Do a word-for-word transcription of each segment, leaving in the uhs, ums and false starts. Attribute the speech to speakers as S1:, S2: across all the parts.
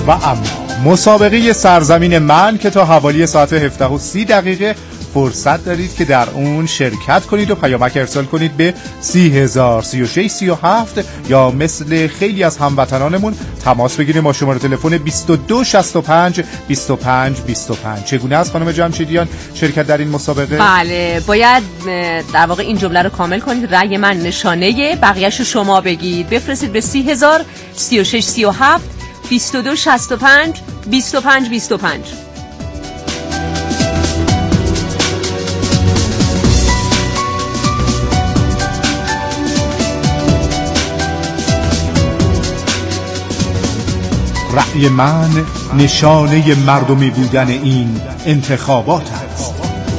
S1: و اما مسابقه سرزمین من که تا حوالی ساعت هفده و سی دقیقه فرصت دارید که در اون شرکت کنید و پیامک ارسال کنید به سی هزار سی و شش سی و هفت یا مثل خیلی از هموطنانمون تماس بگیرید با شماره تلفن بیست و دو شصت و پنج بیست و پنج بیست و پنج. چگونه است خانم جمشیدیان شرکت در این مسابقه؟
S2: بله، باید در واقع این جمله رو کامل کنید: رأی من نشانه، بقیه‌شو شما بگید. بفرستید به سی هزار سی و شش سی و هفت بیست و دو شصت و پنج بیست و پنج بیست و پنج.
S1: رأی من نشانه مردمی بودن این انتخابات است.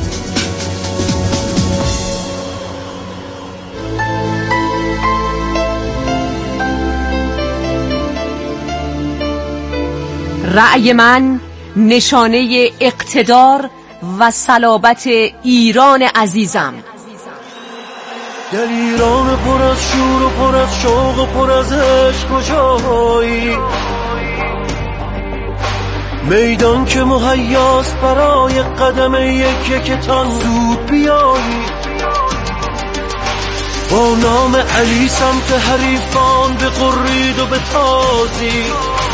S2: رأی من نشانه اقتدار و صلابت ایران عزیزم.
S3: در ایران پر از شور و پر از شوق و پر از عشق کجایی؟ میدان که مهیاست برای قدم یک یکتان زود بیایی. با نام علی سمت حریفان بقرید و بتازی.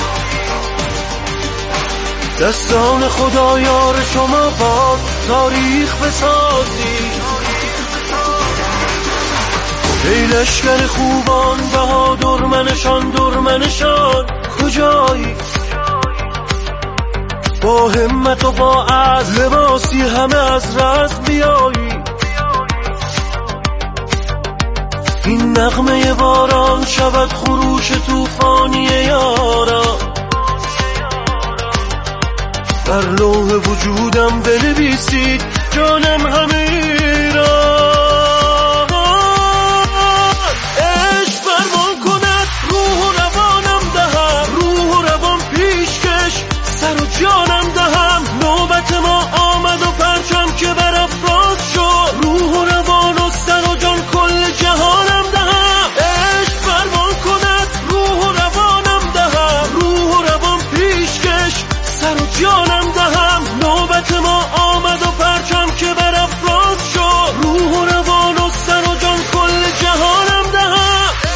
S3: دستان خدایار شما باد تاریخ بسازی. ای لشکر خوبان بهادر منشان در منشان کجایی؟ با همت و با عزم لباسی همه از رزم بیایی. این نغمه باران شود خروش توفانی یارا. بر لوح وجودم بنویسید جانم همه ایران. عشق فرمان کند روح و روانم دهم، روح و روان پیشکش سر و جانم دهم. نوبت ما آمد و پرچم که برافراز شد، روح و روان و سر و جان کل جهانم دهم. عشق فرمان کند روح و روانم دهم، روح و روان پیشکش سر و جانم دهم. نوبت ما آمد و پرچم که برافراز شد، روح و روان و سر و جان کل جهانم دهم.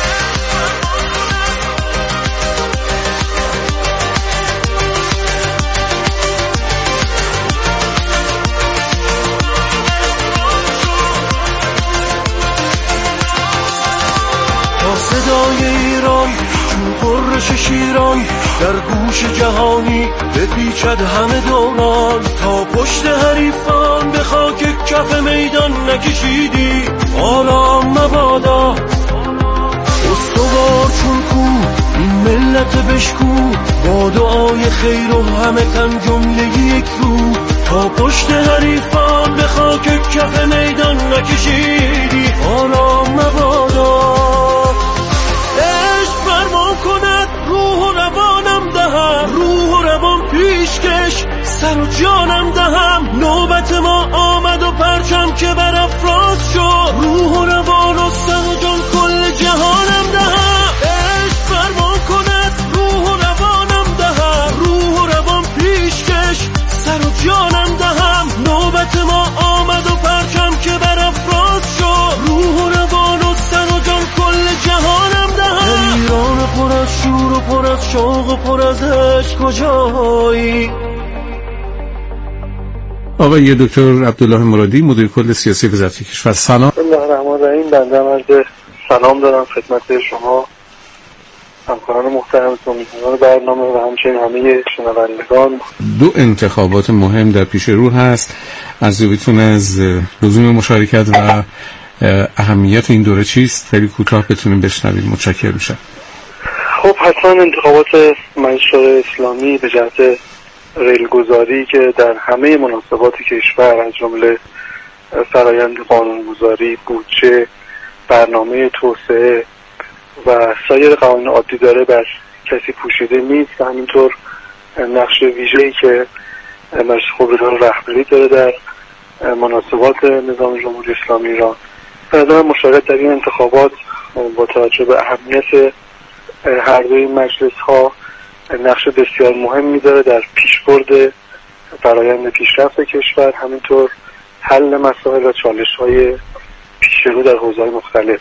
S3: تا صدای ایران چون قرش شیران در گوش جهانی بپیچد همه دوران. تا پشت حریفان به خاک کف میدان نکشیدی آرام مبادا. استوار چون کو این ملت بشکو، با دعای خیر و همه تن جمله یک رو. تا پشت حریفان به خاک کف میدان نکشیدی آرام مبادا. عشق فرمان کند روح و روانم دهم، روح و روان پیشکش سر و جانم دهم. نوبت ما آمد و پرچم که برافراز شد، روح و روان و سر و جان کل جهانم دهم. عشق فرمان کند روح و روانم دهم، روح و روان پیشکش سر و جانم دهم. نوبت ما آمد و پرچم که برافراز شد، روح و روان و سر و جان کل جهانم دهم. ایران پر از شور و پر از شوق و پر از عشق کجایی؟
S4: آقای دکتر عبدالله مرادی، مدیر کل سیاسی وزارت کشور، سلام.
S5: بسم الله الرحمن الرحیم. بنده عرض سلام دارم خدمت شما، همکاران محترمتون، میهمانان برنامه و همچنین همه شنوندگان.
S4: دو انتخابات مهم در پیش رو هست. ارزیابیتون از لزوم مشارکت و اهمیت این دوره چیست؟ خیلی کوتاه بتونیم بشنویم، متشکرم میشم.
S5: خب حتما انتخابات مجلس شورای اسلامی به جهت ریلگذاری که در همه مناسبات کشور از جمله فرایند قانونگذاری، بودجه، برنامه توسعه و سایر قوانین عادی داره، بر کسی پوشیده نیست و همینطور نقش ویژه‌ای که مجلس خبرگان رهبری داره در مناسبات نظام جمهوری اسلامی ایران. به نظر مشارکت در این انتخابات با توجه به اهمیت هر دوی مجلس ها نقش بسیار مهمی داره در پیشبرد فرآیند پیشرفت کشور، همینطور حل مسائل و چالش‌های پیش رو در حوزه‌های مختلف.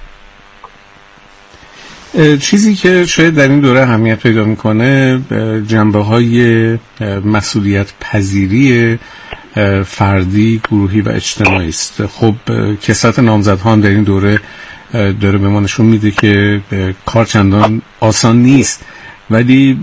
S4: چیزی که شاید در این دوره اهمیت پیدا میکنه جنبه‌های مسئولیت پذیری فردی، گروهی و اجتماعی است. خب کثرت نامزدها هم در این دوره داره به ما نشون میده که کار چندان آسان نیست، ولی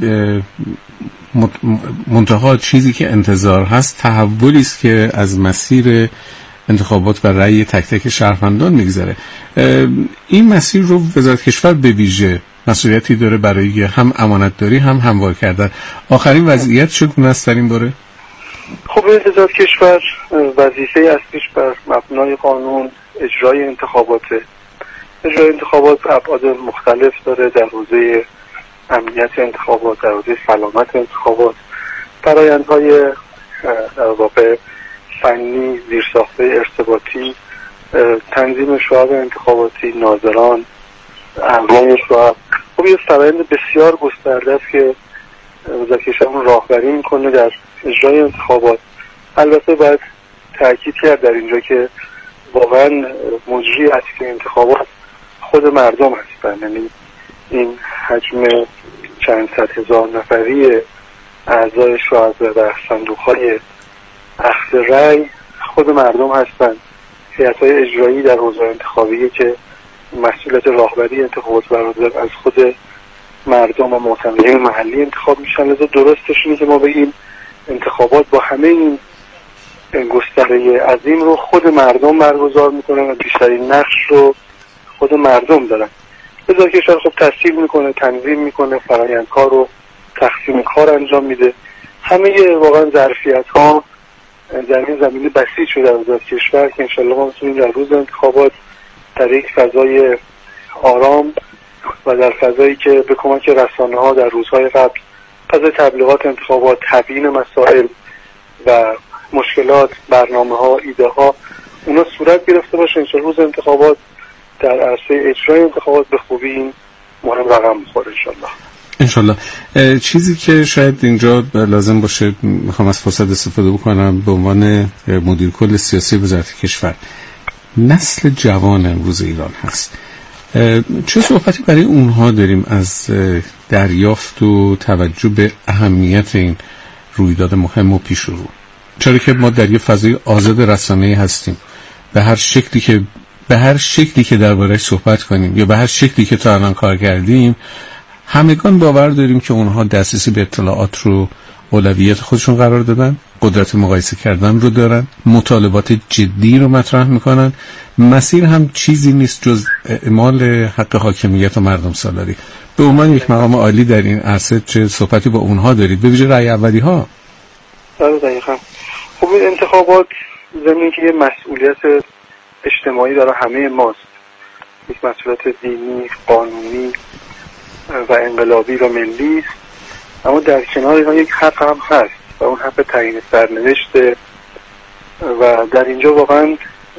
S4: منتها چیزی که انتظار هست تحولی است که از مسیر انتخابات و رأی تک تک شهروندان میگذره. این مسیر رو وزارت کشور به ویژه مسئولیتی داره برای هم امانتداری هم هموار کردن. آخرین وضعیت چگونه است در این باره؟
S5: خب وزارت کشور وظیفه اصلیش بر مبنای قانون اجرای انتخاباته. اجرای انتخابات ابعاد مختلف داره، در حوزه امنیت انتخابات، در حوزه سلامت انتخابات، فرآیندهای در واقع فنی، زیرساخت‌های ارتباطی، تنظیم شعب انتخاباتی، ناظران، اعضای شعب. خب یه فرآیند بسیار گسترده است که وزارت کشور راهبری میکنه در اجرای انتخابات. البته باید تاکید کرد در اینجا که واقعا مجری اصلی انتخابات خود مردم هستن، یعنی این حجم چند صد هزار نفری اعضای شعب و صندوق‌های اخذ رأی خود مردم هستن. هیئت‌های اجرایی در حوزه انتخابی که مسئولیت راهبری انتخابات برادر از خود مردم و معتمدین محلی انتخاب میشن. لذا درستش اینه که ما به این انتخابات با همه این گستره عظیم رو خود مردم برگزار میکنن و بیشترین نقش رو خود مردم دارن. وزارت کشور خب تسهیل میکنه، تنظیم میکنه، فرآیندها رو تقسیم کار انجام میده. همه واقعا ظرفیت‌ها در این زمینه بسیج شده در وزارت کشور که انشالله ما بتونیم در روز انتخابات در یک فضای آرام و در فضایی که به کمک رسانه‌ها در روزهای قبل فضای تبلیغات انتخابات، تبیین مسائل و مشکلات، برنامه‌ها، ایده‌ها اونا صورت گرفته باشه. انشالله روز انتخابات در عرصه اجرای انتخابات به خوبی این مهم رقم بخوره انشالله.
S4: انشالله. چیزی که شاید اینجا لازم باشه، میخوام از فرصت استفاده بکنم به عنوان مدیر کل سیاسی وزارت کشور، نسل جوان امروز ایران هست. چه صحبتی برای اونها داریم از دریافت و توجه به اهمیت این رویداد مهم و پیش رو؟ چرا که ما در یه فضای آزاد رسانه‌ای هستیم، به هر شکلی که به هر شکلی که درباره‌اش صحبت کنیم یا به هر شکلی که تا الان کار کردیم، همگان باور داریم که اونها دسترسی به اطلاعات رو اولویت خودشون قرار دادن، قدرت مقایسه کردن رو دارن، مطالبات جدی رو مطرح میکنن. مسیر هم چیزی نیست جز اعمال حق حاکمیت و مردم سالاری. به عنوان یک مقام عالی در این عرصه چه صحبتی با اونها دارید، به ویژه رأی اولی ها؟
S5: دقیقاً. خب این انتخابات زمینی که یه مسئولیت اجتماعی داره همه ماست، یک مسئولیت دینی، قانونی و انقلابی و ملی است، اما در کنار اینها یک حق هم هست و اون حق تعیین سرنوشت. و در اینجا واقعا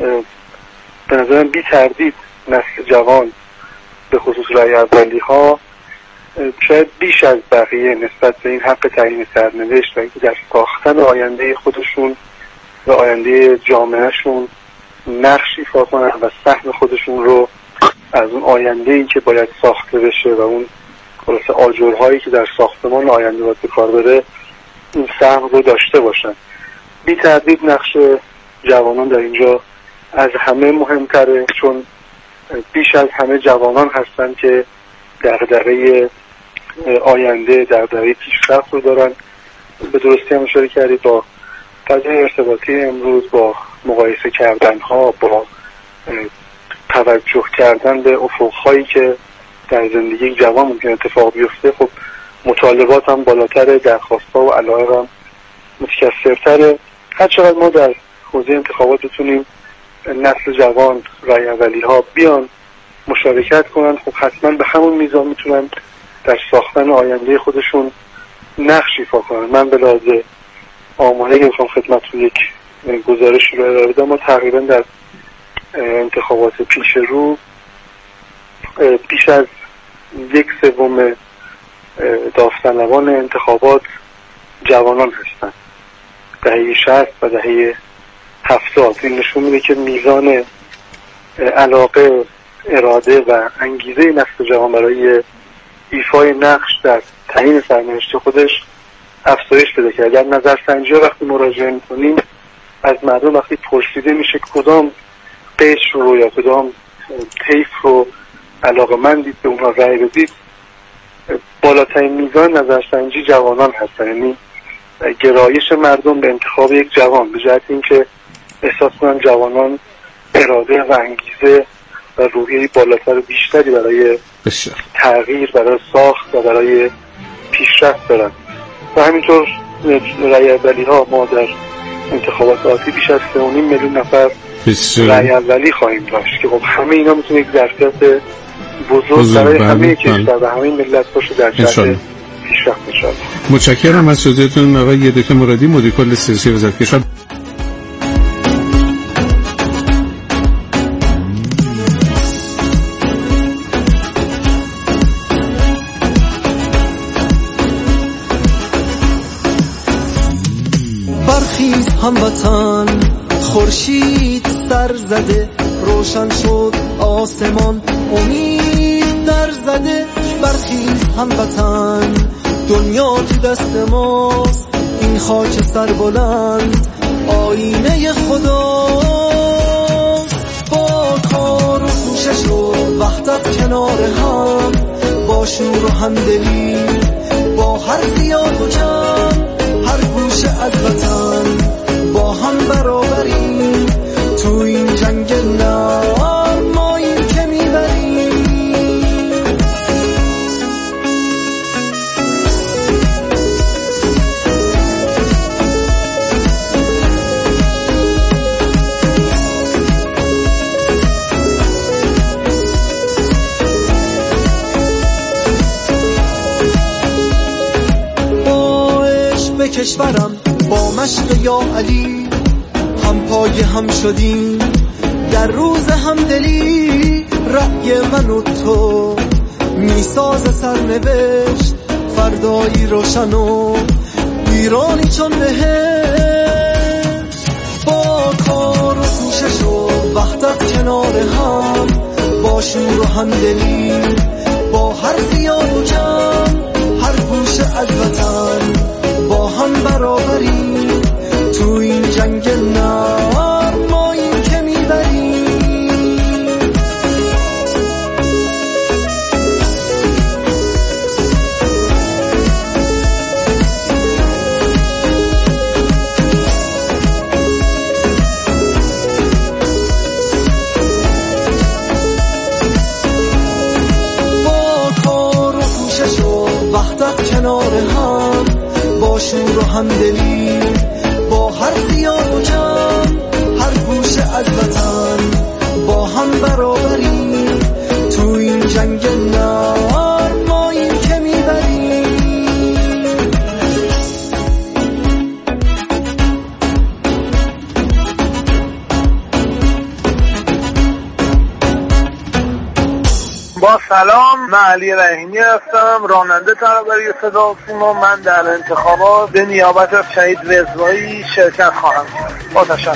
S5: به نظرم بی تردید نسل جوان به خصوص رأی اولی ها شاید بیش از بقیه نسبت به این حق تعیین سرنوشت و اینکه در ساختن آینده خودشون و آینده جامعهشون نقش ایفا کنن و سهم خودشون رو از اون آینده‌ای که باید ساخته بشه و اون خلاصه آجرهایی که در ساختمان آینده باید به کار بره این سهم رو داشته باشن. بی تردید نقش جوانان در اینجا از همه مهمتره، چون بیش از همه جوانان هستن که دغدغه آینده، دغدغه پیشرفت رو دارن. به درستی هم اشاره کردید با فضای ارتباطی امروز، با مقایسه کردن ها، با توجه کردن به افق‌هایی که در زندگی جوان ممکن اتفاق بیفته، خب مطالبات هم بالاتره، درخواست‌ها و علایق هم متکثرتره. هر چقدر ما در حوزه انتخابات بتونیم نسل جوان، رأی اولی ها بیان مشارکت کنن، خب حتما به همون میزان میتونن در ساختن آینده خودشون نقش ایفا کنن. من به لحاظ آماری که میخوام خدمتتون یک گزارشی رو ارائه بدم، ما تقریبا در انتخابات پیش رو بیش از یک سوم داوطلبان انتخابات جوانان هستند. دهه شصت و دهه هفتاد این نشون میده که میزان علاقه، اراده و انگیزه نسل جوان برای ایفای نقش در تعیین سرنوشت خودش افزایش پیدا کرده. در نظرسنجی ها وقتی مراجعه میکنیم از مردم وقتی پرسیده میشه کدام قشر رو یا کدام طیف رو علاقه‌مندید به اونها رأی بدید، بالاترین میزان نظرسنجی جوانان هستن. یعنی گرایش مردم به انتخاب یک جوان به جهت اینکه احساس کنن جوانان اراده و انگیزه و روحیه بالاتر و بیشتری برای
S4: بسیار
S5: تغییر، برای ساخت و برای پیشرفت دارن. و همینطور رأی اولی ها ما در انتخابات آتی بیش از سه و نیم میلیون نفر رأی اولی خواهیم داشت که خب همه اینا میتونه یک ظرفیت بزرگ برای همه کشور و همه ملت باشه در جهت پیشرفت انشاءالله.
S4: متشکرم از توضیحتون آقای دکتر مرادی، مدیر کل سیاسی وزارت کشور.
S6: برخیز هموطن، خورشید سر زده، روشن شد آسمان، امید در زده. برخیز هموطن، دنیا تو دست ماست، این خاک سر بلند آینه خداست. با کار و کوشش و وحدت کنار هم، با شور و همدلی، با هر زیاد و کم، هر گوشه از وطن با هم برابریم. تو این جنگ نار ما این که میبریم. با عشق به کشورم، با مشق یا علی، هم پای هم شدیم در روز همدلی. رأی من و تو میساز سرنوشت، فردایی روشن و ایرانی چون بهشت. با کار و کوشش و وحدت کنار هم، با شور و همدلی، با هر زیاد و کم، هر گوشه از وطن با هم برابریم. تو این جنگ نار ما این که میبریم. با کار و کوشش و وحدت کنار هم، با شور و همدلی، با هر زیاد و کم، هر گوشه از وطن با هم برابریم. تو این جنگ نار ما این که میبریم.
S7: با سلام، من علی رحیمی هستم، راننده ترابری صدا و سیما. من در انتخابات به نیابت از شهید رضوایی شرکت خواهم کرد. با تشکر.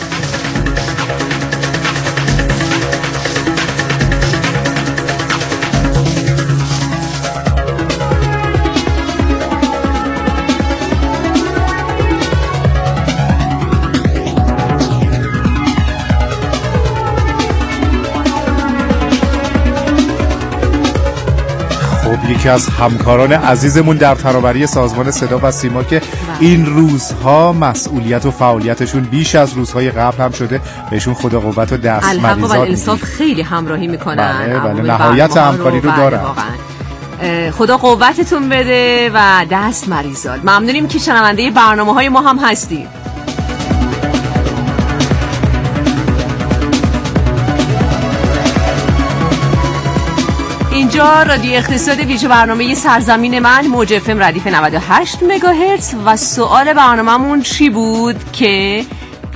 S1: یکی از همکاران عزیزمون در ترابری سازمان صدا و سیما که این روزها مسئولیت و فعالیتشون بیش از روزهای قبل هم شده، بهشون خدا قوت و دست مریضات
S2: الحق و الانصاف خیلی همراهی میکنن.
S1: بله بله، نهایت همکاری رو, رو دارن.
S2: خدا قوتتون بده و دست مریضات. ممنونیم که شنونده برنامه های ما هم هستید. اینجا رادیو اقتصاد ویژه برنامه سرزمین من، موج اف ام ردیف نود و هشت مگاهرتز. و سوال برنامه‌مون چی بود که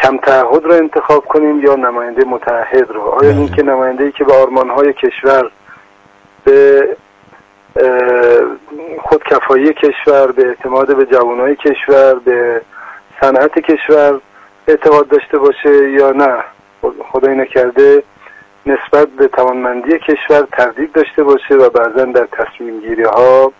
S5: کم تعهد رو انتخاب کنیم یا نماینده متعهد رو؟ آیا این که نماینده‌ای که به آرمان‌های کشور، به خودکفایی کشور، به اعتماد به جوانای کشور، به صنعت کشور اعتماد داشته باشه یا نه خدای نکرده نسبت به توانمندی کشور تردید داشته باشه و بعضا در تصمیم گیری ها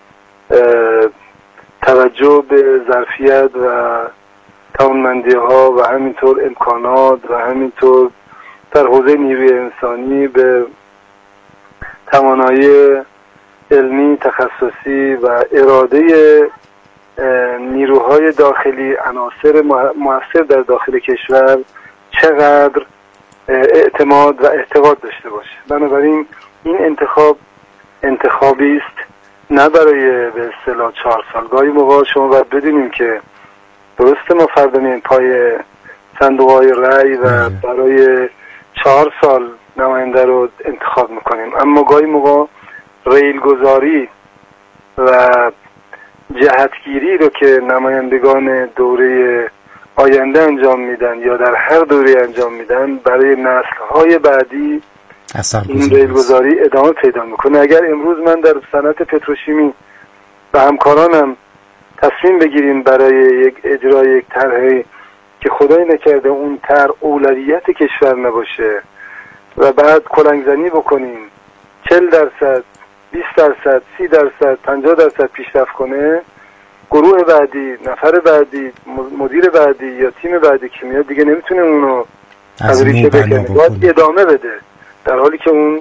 S5: توجه به ظرفیت و توانمندی ها و همینطور امکانات و همینطور در حوزه نیروی انسانی به توانایی علمی تخصصی و اراده نیروهای داخلی عناصر مؤثر در داخل کشور چقدر اعتماد و اعتقاد داشته باشه. بنابراین این انتخاب انتخابی است نه برای به اصطلاح چهار سال. گاهی موقع شما باید بدونیم که درسته ما فردا میایم پای صندوق‌های رأی و برای چهار سال نماینده رو انتخاب میکنیم، اما گاهی موقع ریل گذاری و جهتگیری رو که نمایندگان دوره آینده انجام میدن یا در هر دوره انجام میدن برای نسل‌های بعدی این ریل گذاری ادامه پیدا میکنه. اگر امروز من در صنعت پتروشیمی و همکارانم تصمیم بگیریم برای یک اجرای یک طرحی که خدای نکرده اون طرح اولویت کشور نباشه و بعد کلنگزنی بکنیم چهل درصد، بیست درصد، سی درصد، پنجاه درصد پیشرفت کنه، گروه بعدی، نفر بعدی، مدیر بعدی یا تیم بعدی که میاد دیگه نمیتونه اونو تدریج بکنه، باید ادامه بده، در حالی که اون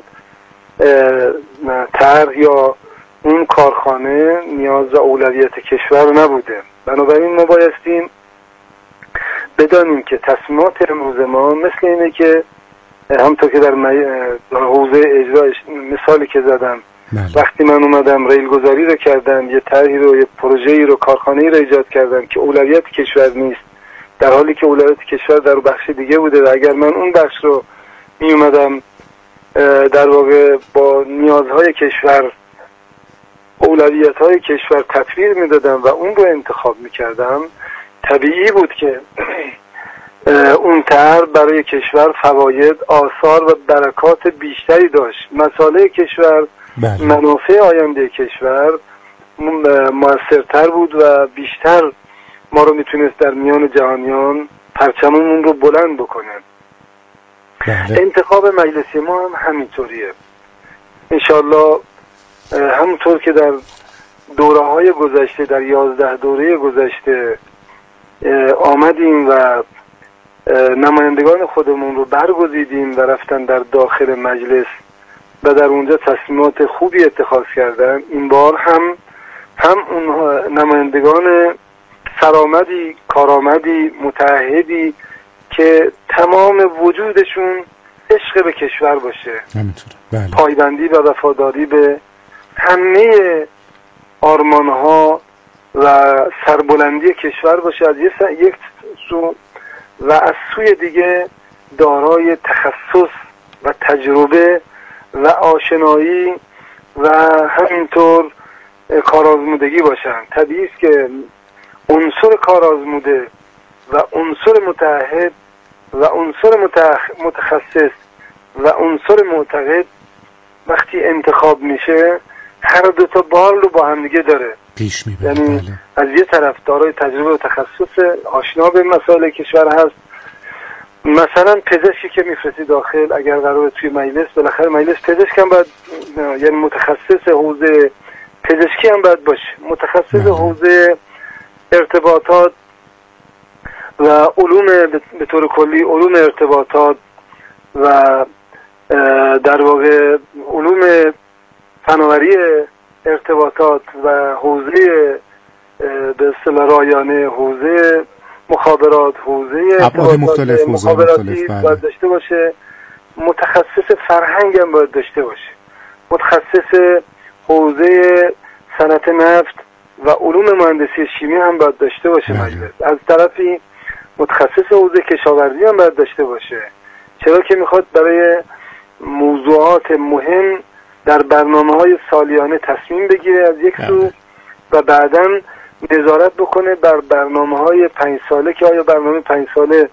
S5: طرح یا اون کارخانه نیاز و اولویت کشور نبوده. بنابراین ما بایستیم بدانیم که تصمیمات امروز ما مثل اینه که همونطور که در حوزه اجرا مثالی که زدم بله. وقتی من اومدم ریل گذاری رو کردم، یه طرحی رو، یه پروژه‌ای رو، کارخانه‌ای رو ایجاد کردم که اولویت کشور نیست، در حالی که اولویت کشور در بخش دیگه بوده و اگر من اون بخش رو می اومدم در واقع با نیازهای کشور، اولویت‌های کشور تطویر میدادم و اون رو انتخاب میکردم، طبیعی بود که اون طرح برای کشور فواید، آثار و برکات بیشتری داشت. مسائل کشور، بله. منافع آینده کشور موثرتر بود و بیشتر ما رو میتونست در میان جهانیان پرچممون رو بلند بکنه. بله. انتخاب مجلسی ما هم همینطوریه. انشالله همونطور که در دوره های گذشته، در یازده دوره گذشته آمدیم و نمایندگان خودمون رو برگزیدیم و رفتن در داخل مجلس و در اونجا تصمیمات خوبی اتخاذ کردن، این بار هم هم اون نمایندگان سرآمدی، کارآمدی، متعهدی که تمام وجودشون عشق به کشور باشه، بله. پایبندی و وفاداری به همه آرمانها و سربلندی کشور باشه از یک سو و از سوی دیگه دارای تخصص و تجربه و آشنایی و همینطور کارآزمودگی باشن. طبیعی است که عنصر کارآزموده و عنصر متعهد و عنصر متخصص و عنصر معتقد وقتی انتخاب میشه هر دو تا بار رو با هم دیگه داره
S1: پیش میبره.
S5: یعنی
S1: بله.
S5: از یه طرف دارای تجربه و تخصص، آشنا به مسائل کشور هست. مثلا پزشکی که میفرستی داخل اگر قراره توی مجلس، بالاخره مجلس پزشک هم باید، یعنی متخصص حوزه پزشکی هم باید باشه، متخصص بله. حوزه ارتباطات و علوم به طور کلی، علوم ارتباطات و در واقع علوم فناوری ارتباطات و حوزه به اصطلاح رایانه، حوزه مخابرات، حوزه
S1: ابعاد مختلف،
S5: مخابراتی باید داشته باشه، متخصص فرهنگ هم باید داشته باشه، متخصص حوزه صنعت نفت و علوم مهندسی شیمی هم باید داشته باشه مجلس. از طرفی متخصص حوزه کشاورزی هم باید داشته باشه، چرا که میخواد برای موضوعات مهم در برنامه‌های سالیانه تصمیم بگیره از یک سو و بعداً نظارت بکنه بر برنامه‌های پنج ساله که آیا برنامه پنج ساله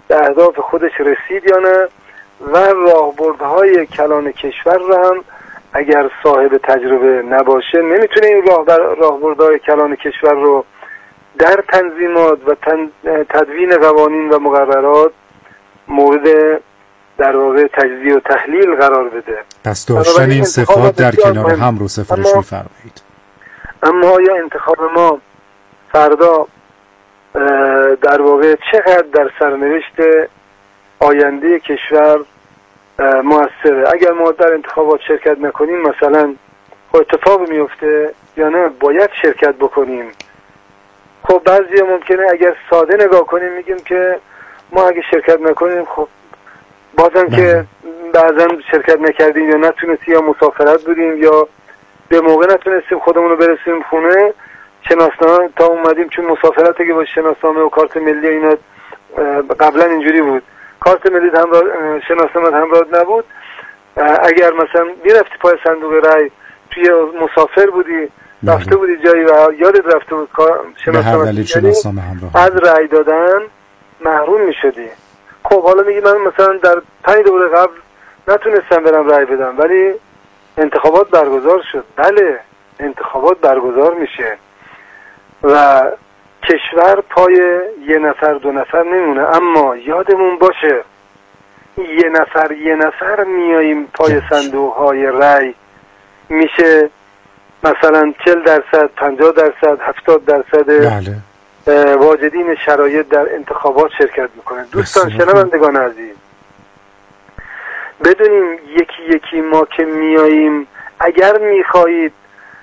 S5: به اهداف خودش رسید یا نه و راهبردهای کلان کشور رو هم اگر صاحب تجربه نباشه نمیتونه این راه راهبردهای کلان کشور رو در تنظیمات و تن تدوین قوانین و مقررات مورد در واقع تجزیه و تحلیل قرار بده.
S1: پس داشتن این صفات در کنار هم رو سفارش می‌فرمایید.
S5: اما آیا انتخاب ما فردا در واقع چقدر در سرنوشت آینده کشور موثره؟ اگر ما در انتخابات شرکت نکنیم مثلا اتفاق میفته یا نه باید شرکت بکنیم؟ خب بعضی ممکنه اگر ساده نگاه کنیم میگیم که ما اگه شرکت نکنیم خب بازم بله. که بعضا شرکت نکردیم یا نتونستیم یا مسافرت بودیم یا به موقع نتونستیم خودمون رو برسیم خونه شناسنامه تا اومدیم، چون مسافرت که با شناسنامه و کارت ملی اینا قبلا اینجوری بود، کارت ملی همراه شناسنامه همراه نبود، اگر مثلا میرفتی پای صندوق رای توی مسافر بودی
S1: بله.
S5: رفته بودی جایی و یادت رفته بود شناسنامه از رای دادن محروم میشدی. خب حالا میگی من مثلا در پنج دوره قبل نتونستم برم رای بدم ولی انتخابات برگزار شد. بله انتخابات برگزار میشه و کشور پای یه نفر دو نفر نمونه، اما یادمون باشه یه نفر یه نفر میاییم پای صندوق های رای میشه مثلا چهل درصد پنجاه درصد هفتاد درصد
S1: بله.
S5: واجدین شرایط در انتخابات شرکت میکنه. دوستان شنوندگان عزیز بدونیم یکی یکی ما که میاییم اگر میخواهید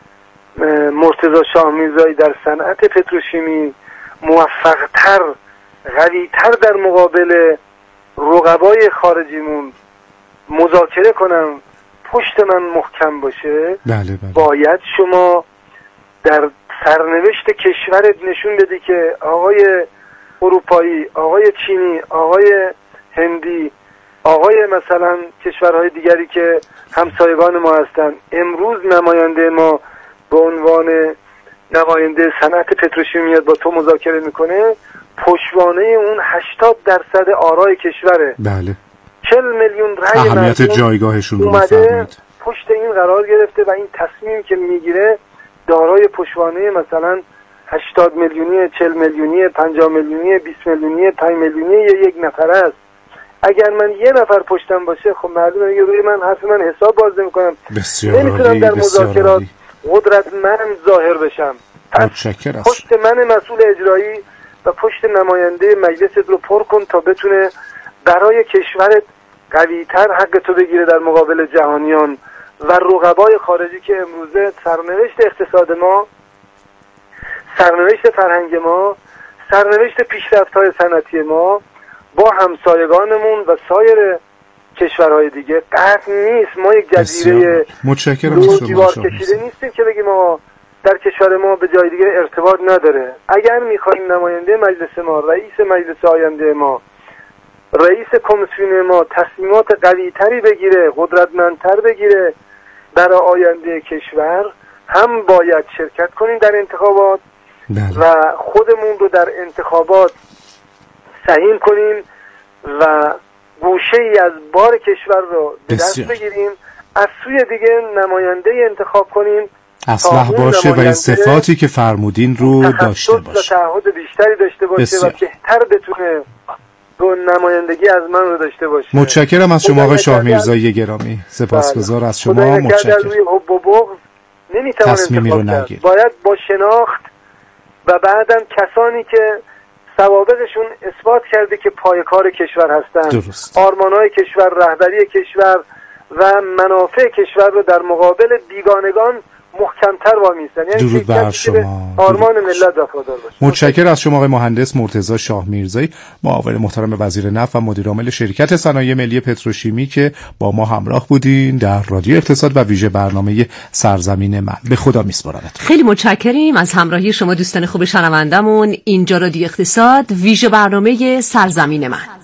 S5: مرتضی شاه میرزایی در صنعت پتروشیمی موفقتر قویتر در مقابل رقبای خارجیمون مذاکره کنم پشت من محکم باشه
S1: بله بله.
S5: باید شما در سرنوشت کشورت نشون بدی که آقای اروپایی، آقای چینی، آقای هندی، آقای مثلا کشورهای دیگری که همسایگان ما هستن امروز نماینده ما به عنوان نماینده صنعت پتروشیمی میاد با تو مذاکره میکنه، پشتوانه اون هشتاد درصد آرای کشوره.
S1: بله.
S5: چهل میلیون رای
S1: اهمیت جایگاهشون رو
S5: اومده پشت این قرار گرفته و این تصمیم که میگیره دارای پشتوانه مثلا هشتاد میلیونی، چهل میلیونی، پنجاه میلیونی، بیست میلیونی، پنج میلیونی یک نفر است. اگر من یه نفر پشتم باشه خب معلومه دیگه روی من حرف من حساب باز نمی‌کنم. نمیتونم در مذاکرات قدرتمند ظاهر بشم.
S1: متشکرم.
S5: پشت من مسئول اجرایی و پشت نماینده مجلست رو پر کن تا بتونه برای کشورت قوی‌تر حق تو بگیره در مقابل جهانیان و رقبای خارجی که امروزه سرنوشت اقتصاد ما، سرنوشت فرهنگ ما، سرنوشت پیشرفت‌های صنعتی ما با همسایگانمون و سایر کشورهای دیگه قطع نیست. ما یک جزیره
S1: متشکرم از
S5: شما کشیده نیستیم که بگیم ما در کشور ما به جای دیگه ارتباط نداره. اگر میخوایم نماینده مجلس ما، رئیس مجلس آینده ما، رئیس کمیسیون ما تصمیمات قوی‌تری بگیره، قدرتمندتر بگیره برای آینده کشور، هم باید شرکت کنیم در انتخابات
S1: بله.
S5: و خودمون رو در انتخابات سهیم کنیم و گوشه ای از بار کشور رو به دست بگیریم، از سوی دیگه نماینده انتخاب کنیم
S1: اصلاح باشه و این صفاتی که فرمودین رو داشته باشه،
S5: تعهد بیشتری داشته باشه
S1: بسیار.
S5: و بهتر بتونه دو نمایندگی از من رو داشته باشه.
S1: متشکرم از شما آقای شاه میرزایی گرامی، سپاسگزار از شما. متشکرم.
S5: روی حب و بغض نمیتوان انتخاب کرد، باید با شناخت و بعدم کسانی که سوابقشون اثبات کرده که پایه‌کار کشور هستند، آرمان‌های کشور، رهبری کشور و منافع کشور رو در مقابل بیگانگان محکم‌تر وامیستن. یعنی
S1: درود بر شما.
S5: آرمان ملت وفادار باشه.
S1: متشکرم از شما آقای مهندس مرتضی شاه میرزایی، معاون محترم وزیر نفت و مدیر عامل شرکت صنایع ملی پتروشیمی که با ما همراه بودین در رادیو اقتصاد و ویژه برنامه سرزمین من. به خدا میسپارمت.
S2: خیلی متشکریم از همراهی شما دوستان خوب شنوندمون. اینجا رادیو اقتصاد ویژه برنامه سرزمین من.